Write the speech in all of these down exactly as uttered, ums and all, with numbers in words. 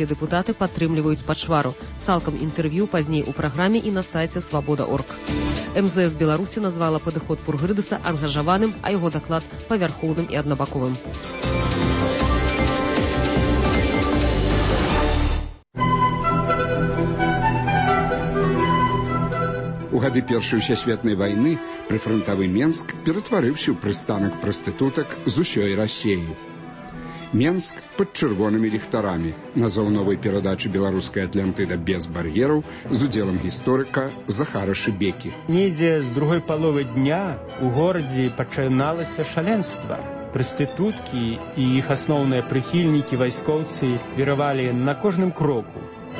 беларускія дэпутаты падтрымліваюць пачвару. Цалкам інтэрв'ю пазней у праграме і на сайце свабода точка орг. эм зэ эс Беларусі назвала падыход Пургрыдыса ангажаваным, а яго даклад павярхоўным і аднабаковым. У гады Першай усесветнай вайны прыфрантавы Менск ператварыўся ў прыстанак прастытутак з усёй Расіі. Менск пад чырвонымі ліхтарамі. Назоў новай перадачы беларускай Атлантыда без бар'ераў з удзелам гісторыка Захара Шыбекі. Недзе з другой паловы дня у горадзе пачыналася шаленства. Прастытуткі і іх асноўныя прыхільнікі вайскоўцы віравалі на кожным кроку.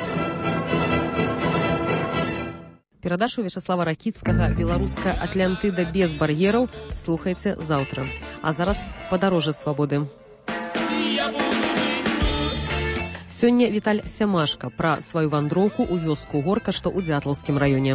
Перадачу Вячаслава Ракіцкага «Беларуская Атлантыда без бар'ераў» слухайце заўтра. А зараз падарожжа свабоды. Сёння Віталь Сямашка пра сваю вандроўку ў вёску Горка, што ў Дзятлаўскім раёне.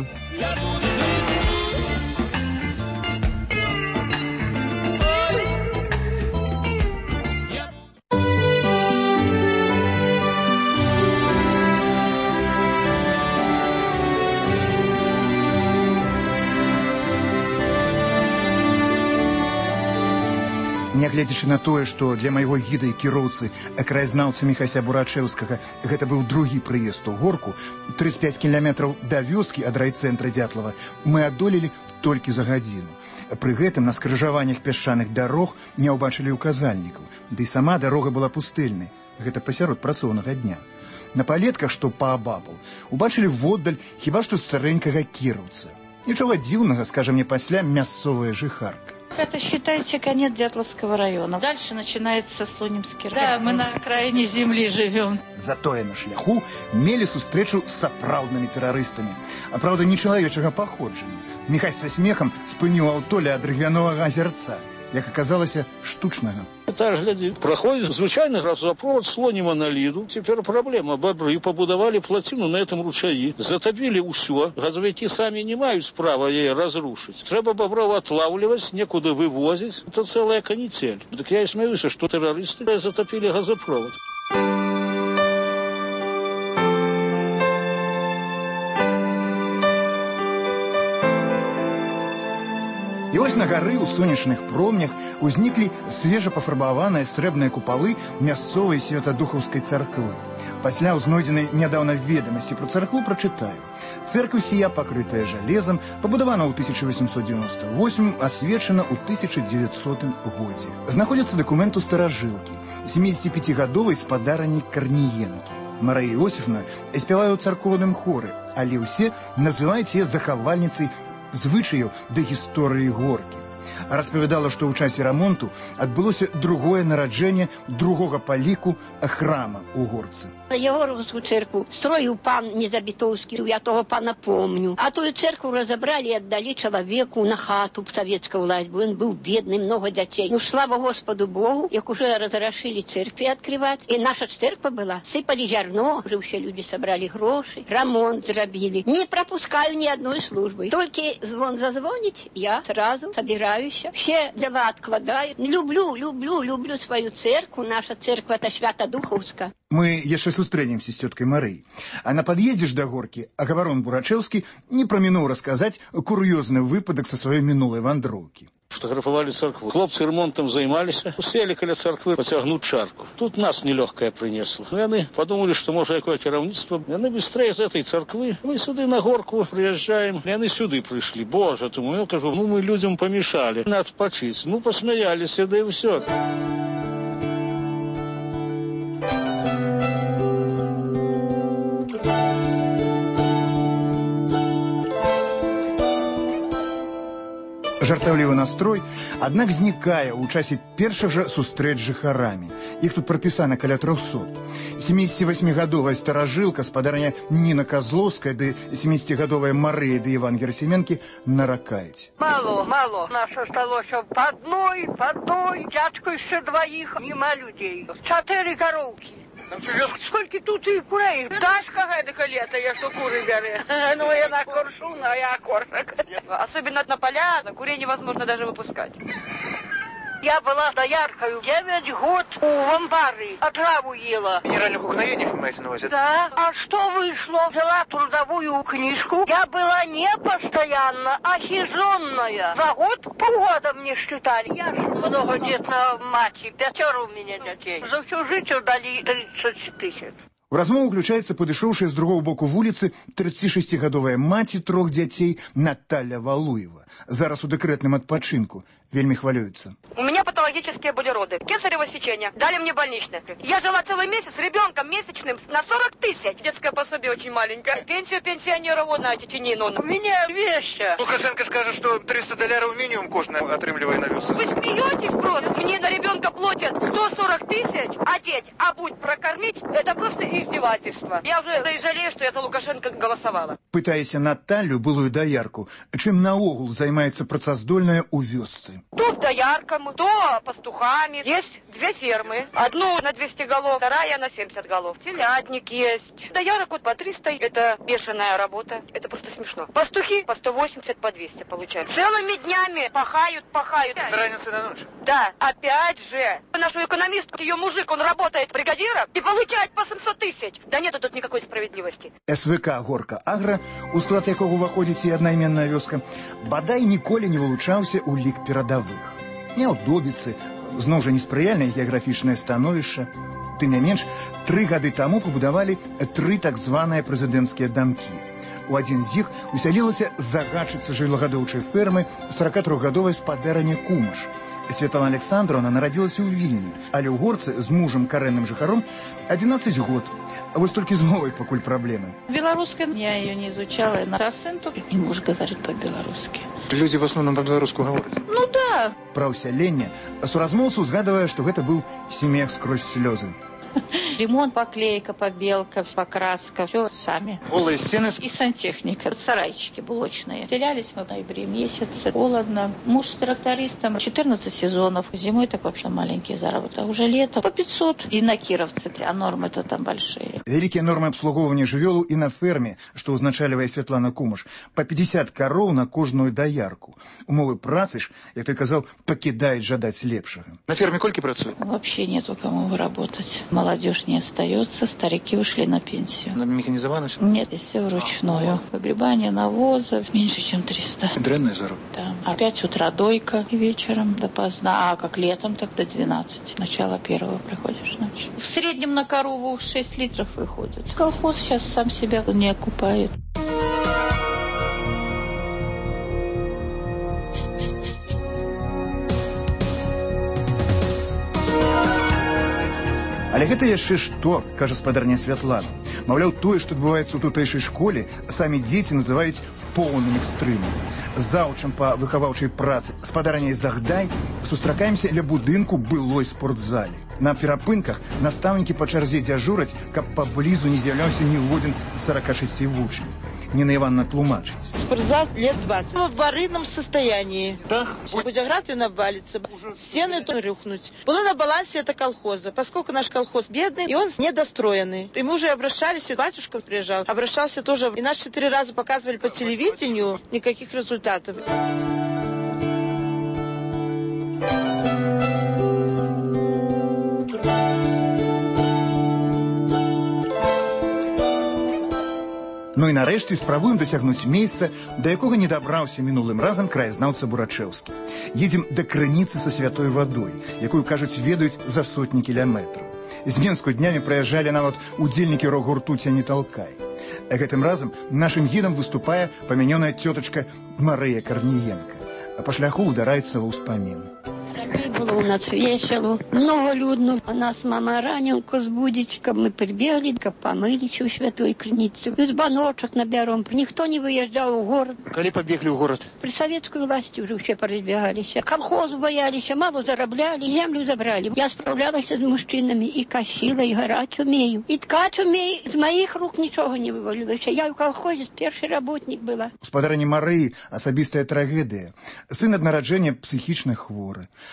Нягледзячы на тое, што для майго гіда і кіроўцы, краязнаўцы Міхася Бурачэўскага, гэта быў другі прыезд у Горку, трыццаць пяць кіламетраў да вёскі ад райцэнтра Дзятлава мы адолелі толькі за гадзіну. Пры гэтым на скрыжаваннях пясчаных дарог не ўбачылі ўказальнікаў, ды і сама дарога была пустэльнай, гэта пасярод працоўнага дня. На палетках, што паабапал, убачылі воддаль хіба што старэнькага кіроўца. Нічога дзіўнага, скажа мне пасля мясцовая жыхарка. Это, считайте, конец Дятловского района. Дальше начинается Слонимский район. Да, мы на окраине земли живем. Затое на шляху мелі сустрэчу з сапраўднымі тэрарыстамі. А праўда, не чалавечага паходжання. Міхась са смехам спыніў аўто ля дрыгвяновага азерца, як аказалася, штучнага. Так, глядзі, праходзіць звычайны газопровод Слоніма на Ліду. Цяпер праблема. Бабры пабудавалі плаціну на этом ручаі. Затапілі ўсё. Газавікі самі не маюць права яе разрушыць. Трэба бабров атлаўліваць, некуды вывозіць. Это цэлая каніцель. Так я і смеюся, што тэрарысты затапілі газопровод. І вось на гары ў сонечных промнях узніклі свежапафарбаваныя срэбныя купалы мясцовай святадухаўскай царквы. Пасля ў знойдзенай нядаўна ведамасці пра царкву прачытаю. Церква сія, пакрытая жалезам, пабудавана ў тысяча восемьсот девяносто восьмым, асвечана ў тысяча дзевяццатым годзе. Знаходзіцца дакумент у старажылкі, сямідзесяціпяцігадовай спадарыні Карніенкі. Марыя Іосіфна спявае ў царкоўным хоры, але ўсе называюць яе захавальніцай звычаяў да гісторыі Горкі. Распавядала, што ў часе рамонту адбылося другое нараджэнне другога па ліку храма ў Горцы. Єгоровську церкву строїв пан Незабітовський, я того пана помню. А ту церкву розібрали і віддали чоловіку на хату, совєтська власть, бо він був бідний, много дітей. Ну, слава Господу Богу, як уже розрішили церкви відкривати, і наша церква була, сипали зерно, вже всі люди собрали гроші, ремонт зробили. Не пропускаю ні одної служби. Тільки звон зазвонить, я сразу собираюся, все дела откладаю. Люблю, люблю, люблю свою церкву, наша церква – це Свято-Духовська. Мы яшчэ сустрэнемся з цёткай Марыяй. А на пад'ездзе ж да Горкі Агаворон Бурачэўскі не прамінуў расказаць кур'ёзны выпадак са сваёй мінулай вандроўкі. Фотографовали церкву. Хлопцы ремонтом займаліся. Успели каля церквы потягнуть чарку. Тут нас нелегкое принесло. Яны подумали, что может какое керівництво. Яны быстрее из этой церквы. Мы сюда на Горку приезжаем. Яны сюда пришли. Боже ты мой, я кажу, ну мы людям помешали. Надо почить. Ну посмеялись, да и все. Жартаўлівы настрой, аднак знікае ў часе першых жа сустрэч з жыхарамі. Іх тут прапісана каля трохсот. сямідзесяцівасьмігадовая старажылка, спадарня Ніна Козловская ды сямідзесяцігадовая Марыя ды Іван Герасименкі наракаюць. Мало, мало. Нас осталося по одной, по одной. Дядьку еще двоих, нема людей. Чотири коровки. Сколько тут и курей? Дашка эдакая лето, я что куры беру. Ну, я на коршун, а я коршак. Особенно на поля, на курей невозможно даже выпускать. Я была дояркою девять год у амбары. Отраву ела. Генеральных угноениях вы имеете на увазі? Да. А что вышло? Взяла трудовую книжку. Я была не постоянно, а сезонная. За год полгода мне считали. Я ж многодетная мать. Пятеро у меня детей. За всю жизнь дали тридцать тысяч. У размову включаецца падышоўшая з другого боку вуліцы тридцатишестигадовая маці трох дзяцей Наталья Валуева. Зараз у дэкрэтным адпачынку. Вельмі хвалюецца. У меня патологические были роды. Кесарево сечение. Дали мне больничное. Я жила целый месяц с ребенком месячным на сорок тысяч. Детское пособие очень маленькое. Пенсию пенсионера вот на тетянину. У меня вещи. Лукашенко скажет, что триста долларов минимум кожный отрымливает на вес. Вы смеетесь просто? Мне на ребенка платят сто сорок тысяч. Одеть, обуть, прокормить. Это просто издевательство. Я уже жалею, что я за Лукашенко голосовала. Пытаяся Наталью, былую даярку, чым наогул займаецца працаздольная ў вёсцы. То доярками, то пастухами. Есть две фермы. Одну на двести голов, вторая на семьдесят голов. Телятник есть. Доярок вот по триста. Это бешеная работа. Это просто смешно. Пастухи по сто восемьдесят, по двести получают. Целыми днями пахают, пахают. С разницы на ночь? Да. Опять же. Нашу экономистку, ее мужик, он работает бригадиром и получает по семьсот тысяч. Да нету тут никакой справедливости. СВК «Горка Агра», у склад якого ўваходзіць і аднайменная вёска, бадай ніколі не вылучаўся ў лік перадавых. Няўдобіцы, зноў жа неспрыяльнае геаграфічнае становішча. Тым не менш, тры гады таму пабудавалі тры так званыя прэзідэнцкія дамкі. У адзін з іх усялілася загадчыца жыллагадоўчай фермы сорокатрохгадовая спадарня Кумаш. Светлана Александровна нарадзілася ў Вільні, але ў горцы з мужам карэнным жыхаром одиннадцать год. Вось толькі з мовай пакуль праблемы. Белорусская я ее не изучала, а сын тут не может говорить по-белорусски. Люди в основном по-белорусски говорят. Ну да. Пра ўсяленне суразмоўца узгадывае, што гэта быў смех скрозь слёзы. Ремонт, поклейка, побелка, покраска, все сами. Голые стены. И сантехника, сарайчики блочные. Селялись мы в ноябре месяце, холодно. Муж с трактористом, четырнадцать сезонов. Зимой так вообще маленький заработок. А уже лето по пятьсот. И на Кировце, а нормы-то там большие. Вялікія нормы абслугоўвання жывёлу і на ферме, што ўзначальвае Светлана Кумаш, па пятьдесят кароў на кожную даярку. Умовы працы ж, як ты казаў, пакідаюць жадаць лепшага. На ферме колькі працуюць? Вообще нету кому выработать. Молодежь не остается, старики ушли на пенсию. На механизованную? Нет, все вручную. Погребание навоза меньше, чем триста. Дрянный заруб. Да. Опять утро дойка вечером допоздна, а как летом, так до двенадцати. Начало первого приходишь ночью. В среднем на корову шесть литров выходит. Колхоз сейчас сам себя не окупает. Але гэта яшчэ што, кажа спадарня Святлана. Маўляў, тое, што адбываецца ў тутэйшай школе, самі дзеці называюць поўным экстрымам. Заўчам па выхаваўчай працы спадарняй Загдай сустракаемся ля будынку былой спортзалі. На перапынках настаўнікі па чарзе дзяжураць, каб паблізу не з'яўляўся ніводзін з сорока шести вучняў. Нина Ивановна тлумачить. Спортзал лет двадцать. В аварийном состоянии. Да? Будет оград и навалится. Стены то рухнуть. Было на балансе это колхоза. Поскольку наш колхоз бедный, и он недостроенный. И мы уже обращались, и батюшка приезжал. Обращался тоже. И нас четыре раза показывали по телевидению. Никаких результатов. Ну і нарэшце спрабуем дасягнуць месца, да якога не дабраўся мінулым разам краязнаўца Бурачэўскі. Едзем да крыніцы са святой вадой, якую, кажуць, ведаюць за сотні кіляметраў. З Менску днямі прыязджалі нават удзельнікі рок-гурту «Ця не талкай». Гэтым разам нашым гідам выступае памянёная цётачка Марыя Карніенка, а па шляху удараецца ва ўспамін. Было у нас весело, много людно. А нас мама раненько збудить, каб мы прибегли, каб помылись у святой крыницы. Из баночек наберем. Никто не выезжал в город. Коли побегли в город? При советской власти уже все поразбегались. Колхозу боялись, мало заробляли, землю забрали. Я справлялась с мужчинами и косила, и горать умею. И ткать умею. Из моих рук ничего не вывалилось. Я в колхозе первый работник была. У спадарні Марыі асабістая трагедыя. Сын ад нараджэння псіхічна хворы.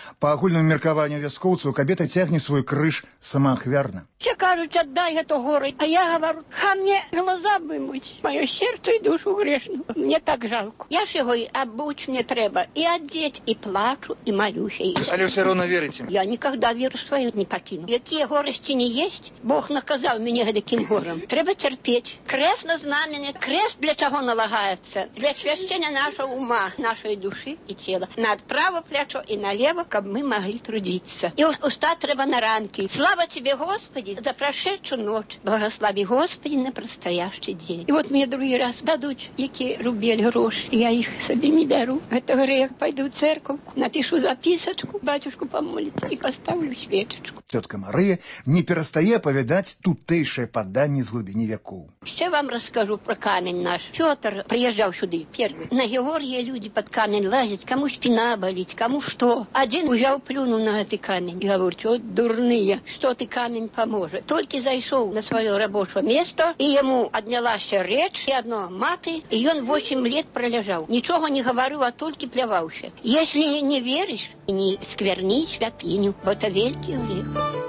По агульнаму меркаванню вяскоўцаў, кабета цягне свой крыж самаахвярна. Все кажут, отдай эту гору. А я говорю, ха мне глаза вымыть, мое сердце и душу грешную. Мне так жалко. Я ж его и обуть мне треба, и одеть, и плачу, и молюсь. И... Але все равно верите? Я никогда веру свою не покину. Какие горести не есть, Бог наказал меня таким гором. Треба терпеть. Крест на знамение. Крест для чего налагается? Для священия нашего ума, нашей души и тела. На право плечо и налево, чтобы мы могли трудиться. И уста треба на ранки. Слава тебе, Господи, за прошедшую ночь. Благослови, Господи, на предстоящий день. И вот мне другой раз дадут, які рубель гроши. Я их себе не беру. Это грех. Пойду в церковь, напишу записочку, батюшку помолиться и поставлю свечечку. Тетка Мария не перестає оповідати тутейшее падание з глибини веков. Ще вам расскажу про камень наш. Петр приезжал сюда первый. На Георгия люди под камень лазят, кому спина болит, кому что. Один взял, плюнул на этот камень и говорит, вот дурные, что ты камень поможет. Только зашел на свое рабочее место, и ему отнялась речь, и одно маты, и он восемь лет пролежал. Ничего не говорил, а только плевался. Если не веришь, не скверни святыню, бо это великий грех.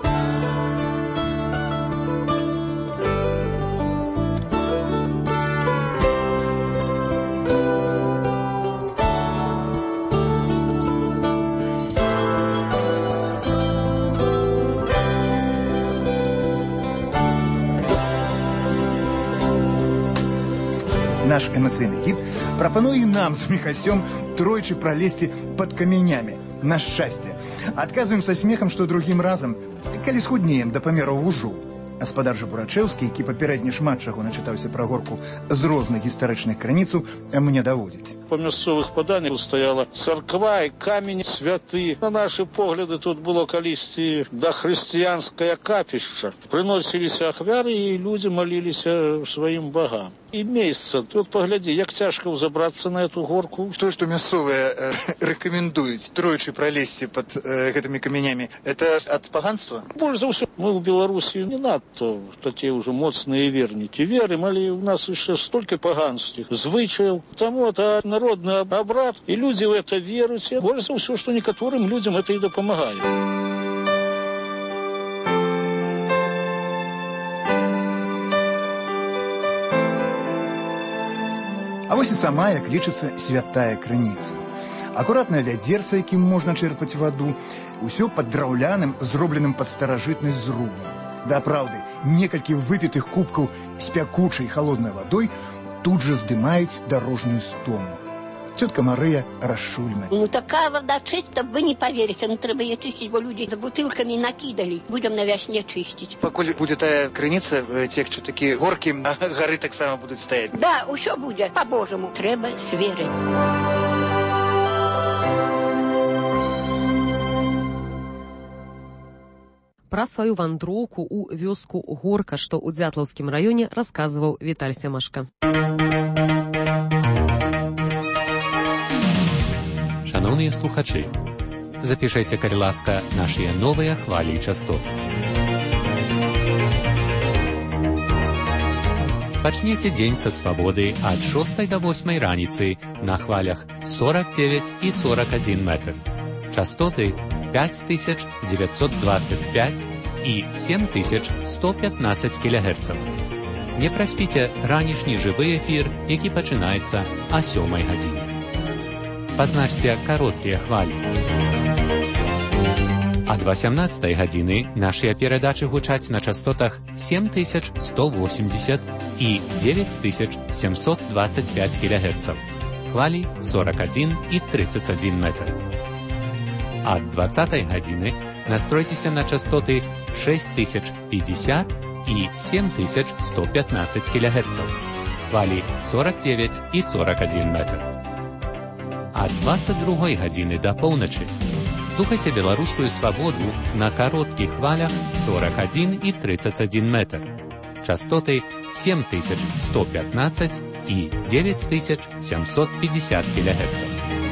Наш эмоцыйны гід прапануе нам з Міхасём тройчы пралезці пад каменями на шчасце. Адказваем са смехам, што другім разам, калі схуднеем да памераў вужу. Гаспадар жа Бурачэўскі, які папярэдне шмат чаго начытаўся пра горку з розных гістарычных крыніцаў, мне даводзіць. По мясцовых паданнях стаяла царква і камень святы. На наши погляды тут было калісьці дахрысціянскае капішча. Прыносіліся ахвяры, і людзі маліліся сваім багам. І месца. Тут погляди, як цяжка забрацца на эту горку. То, что мясцовые э, рекомендуют тройчы пролезці под э, гэтымі каменямі, это от паганства? Больш за ўсё. Мы ў Беларусі не надто такія ўжо моцныя вернікі. Верым, але у нас яшчэ столькі паганскіх звычаяў. Таму это народны абрад, і людзі ў это веруць. Больш за ўсё, што некаторым людзям это і дапамагае. А вось і сама, як лічыцца, святая крыніца. Акуратнае вядзерца, якім можна чэрпаць ваду, усё пад драўляным, зробленым пад старажытнасць зрубам. Да праўды, некалькі выпітых кубкаў з пякучай халоднай вадой тут жа здымаюць дарожную стому. Тетка Мария расшульная. Ну такая вода чистая, вы не поверите. Ну треба ее чистить, бо люди за бутылками накидали. Будем на весне чистить. Поколь будет тая крыніца, тех, что такие горки, а горы так само будут стоять. Да, усё будет, по-божому. Треба с верой. Пра сваю вандроўку ў вёску Горка, што ў Дзятлаўскім раёне, расказваў Віталь Сямашка. Шановні слухачі, запишайте, калі ласка, наші новыя хвалі частот. Пачніце дзень са свабоды ад шостай да восьмай раніцы на хвалях сорок девять і сорок один метр. Частоты пять тысяч девятьсот двадцать пять і семь тысяч сто пятнадцать кілогерцаў. Не праспіце ранішні жывы эфір, які пачынаецца а сёмай гадзіне. Пазначце кароткія хвалі. Ад восемнадцатай гадзіны нашыя перадачы гучаць на частотах семь тысяч сто восемьдесят і девять тысяч семьсот двадцать пять кілогерцаў. Хвалі сорок один і тридцать один метр. Ад двадцатай гадзіны настройцеся на частоты шесть тысяч пятьдесят і семь тысяч сто пятнадцать кілогерцаў. Хвалі сорок девять і сорок один метр. Ад двадцать другой гадзіны да поўначы слухайце беларускую свабоду на кароткіх хвалях сорок один і тридцать один метр. Частоты семь тысяч сто пятнадцать і девять тысяч семьсот пятьдесят кілогерцаў.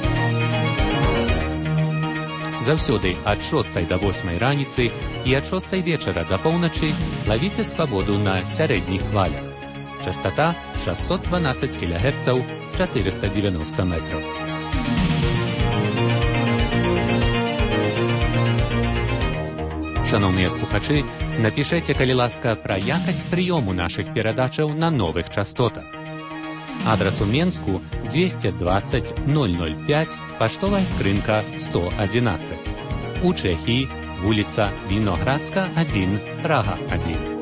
Заўсёды ад шостай да восьмай раніцы і ад шостай вечара да поўначы лавіце свабоду на сярэдніх хвалях. Частота шестьсот двенадцать кілогерцаў, четыреста девяносто метров. Шановныя слухачы, напішэце, калі ласка, пра якасць прыёму нашых перадачаў на новых частотах. Адрас у Менску двести двадцать ноль ноль пять, паштовая скрынка сто одиннадцать. У Чэхіі вуліца Віноградска, адзін, Прага, адзін.